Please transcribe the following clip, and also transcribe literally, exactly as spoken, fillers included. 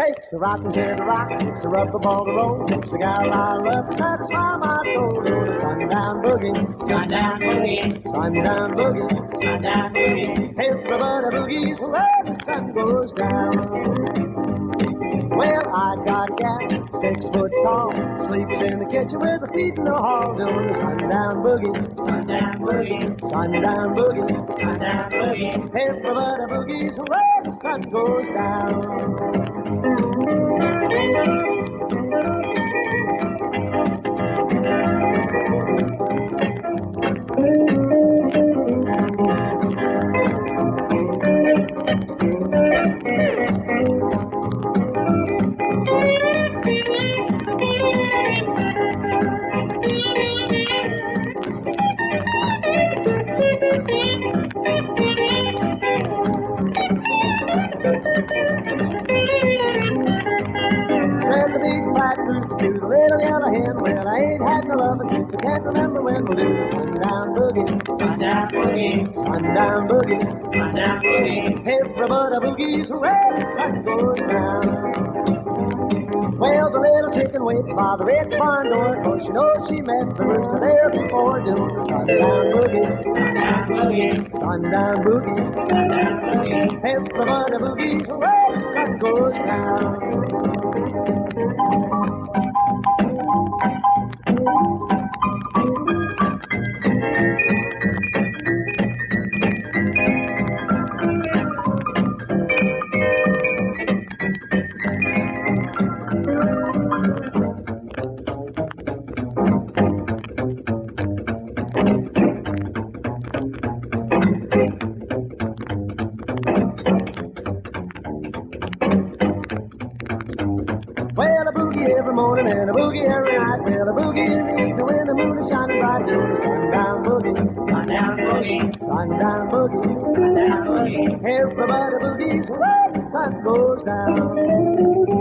Takes a rocking chair to rock, takes a rubber ball to roll, takes a gal I love to satisfy my soul. Do the sundown boogie, Sundown boogie, sundown boogie, sundown boogie. everybody boogies where the sun goes down. Well, I got a gal, six foot tall, sleeps in the kitchen with her feet in the hall, doing the sundown boogie, Sundown boogie, sundown boogie, sundown boogie. everybody boogies where the sun goes down. Said the big fat roots to the little yellow hen, well, I ain't had no lovin' since I can't remember when. We'll do the sundown boogie, Sundown boogie, sundown boogie, sundown boogie. everybody boogies where the sun goes down. Well, the little chicken waits by the red barn door, 'cause she knows she met the rooster there before, doing the sundown boogie, Sundown boogie, sundown boogie, sundown boogie. everybody boogies where the sun goes down. Well, a boogie every morning and a boogie every night. Well, a boogie in the evening when the moon is shining bright. Do the sundown boogie, Sundown boogie, sundown boogie, sundown boogie. everybody boogies where the sun goes down.